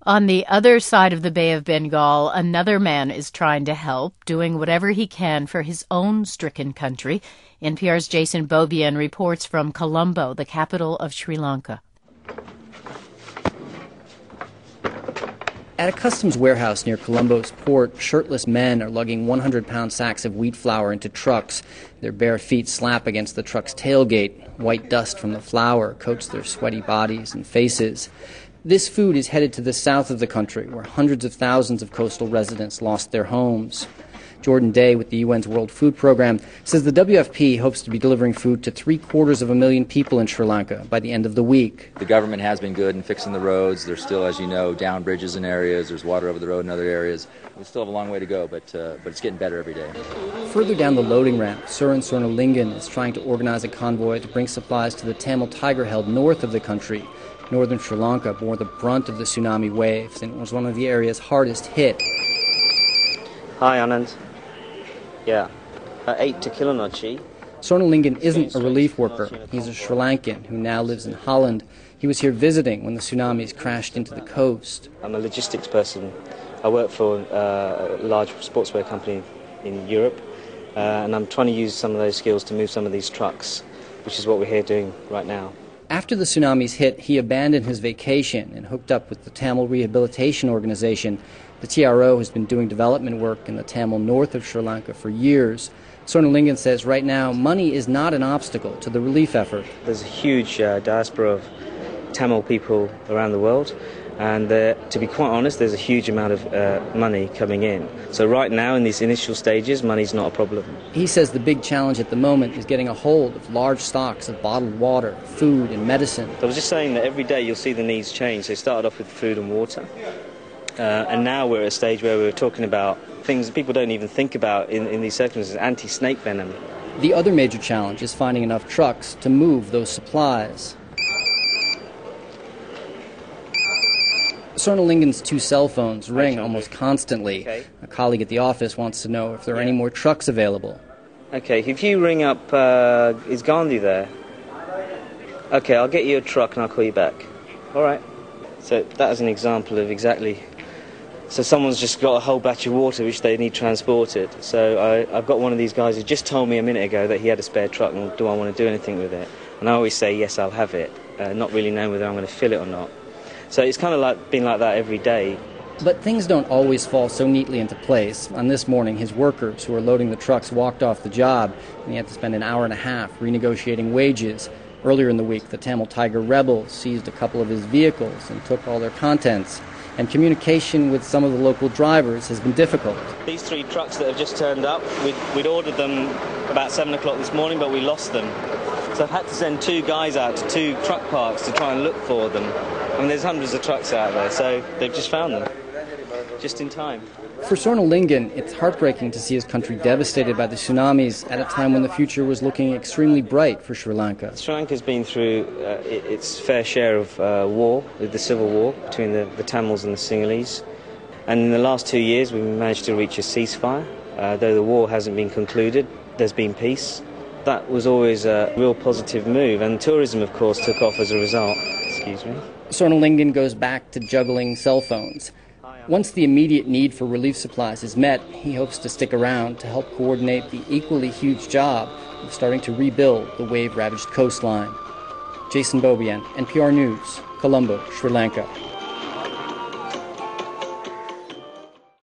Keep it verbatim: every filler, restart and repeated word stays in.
On the other side of the Bay of Bengal, another man is trying to help, doing whatever he can for his own stricken country. N P R's Jason Beaubien reports from Colombo, the capital of Sri Lanka. At a customs warehouse near Colombo's port, shirtless men are lugging one hundred pound sacks of wheat flour into trucks. Their bare feet slap against the truck's tailgate. White dust from the flour coats their sweaty bodies and faces. This food is headed to the south of the country, where hundreds of thousands of coastal residents lost their homes. Jordan Day with the U N's World Food Program says the W F P hopes to be delivering food to three-quarters of a million people in Sri Lanka by the end of the week. The government has been good in fixing the roads. There's still, as you know, down bridges in areas. There's water over the road in other areas. We still have a long way to go, but uh, but it's getting better every day. Further down the loading ramp, Suren Swarnalingan is trying to organize a convoy to bring supplies to the Tamil Tiger held north of the country. Northern Sri Lanka bore the brunt of the tsunami waves and was one of the areas hardest hit. Hi, Anand. Yeah, uh, eight to Kilinochi. Swarnalingan isn't a relief worker. He's a Sri Lankan who now lives in Holland. He was here visiting when the tsunamis crashed into the coast. I'm a logistics person. I work for uh, a large sportswear company in Europe, uh, and I'm trying to use some of those skills to move some of these trucks, which is what we're here doing right now. After the tsunamis hit, he abandoned his vacation and hooked up with the Tamil Rehabilitation Organization. The T R O has been doing development work in the Tamil north of Sri Lanka for years. Swarnalingan says right now money is not an obstacle to the relief effort. There's a huge uh, diaspora of Tamil people around the world, and uh, to be quite honest, there's a huge amount of uh, money coming in. So right now, in these initial stages, money's not a problem. He says the big challenge at the moment is getting a hold of large stocks of bottled water, food, and medicine. I was just saying that every day you'll see the needs change. They started off with food and water, uh, and now we're at a stage where we're talking about things that people don't even think about in, in these circumstances, anti-snake venom. The other major challenge is finding enough trucks to move those supplies. Swarnalingan's two cell phones ring almost constantly. Okay. A colleague at the office wants to know if there are Yeah. any more trucks available. Okay, if you ring up, uh, is Gandhi there? Okay, I'll get you a truck and I'll call you back. All right. So that is an example of exactly... So someone's just got a whole batch of water which they need transported. So I, I've got one of these guys who just told me a minute ago that he had a spare truck and do I want to do anything with it? And I always say, yes, I'll have it, uh, not really knowing whether I'm going to fill it or not. So it's kind of like been like that every day. But things don't always fall so neatly into place. On this morning, his workers who were loading the trucks walked off the job, and he had to spend an hour and a half renegotiating wages. Earlier in the week, the Tamil Tiger rebels seized a couple of his vehicles and took all their contents. And communication with some of the local drivers has been difficult. These three trucks that have just turned up, we'd, we'd ordered them about seven o'clock this morning, but we lost them. So I've had to send two guys out to two truck parks to try and look for them. I mean, there's hundreds of trucks out there, so they've just found them, just in time. For Swarnalingan, it's heartbreaking to see his country devastated by the tsunamis at a time when the future was looking extremely bright for Sri Lanka. Sri Lanka's been through uh, its fair share of uh, war, with the civil war between the, the Tamils and the Sinhalese. And in the last two years, we've managed to reach a ceasefire. Uh, though the war hasn't been concluded, there's been peace. That was always a real positive move, and tourism, of course, took off as a result. Excuse me. Swarnalingan goes back to juggling cell phones. Once the immediate need for relief supplies is met, he hopes to stick around to help coordinate the equally huge job of starting to rebuild the wave-ravaged coastline. Jason Beaubien, N P R News, Colombo, Sri Lanka.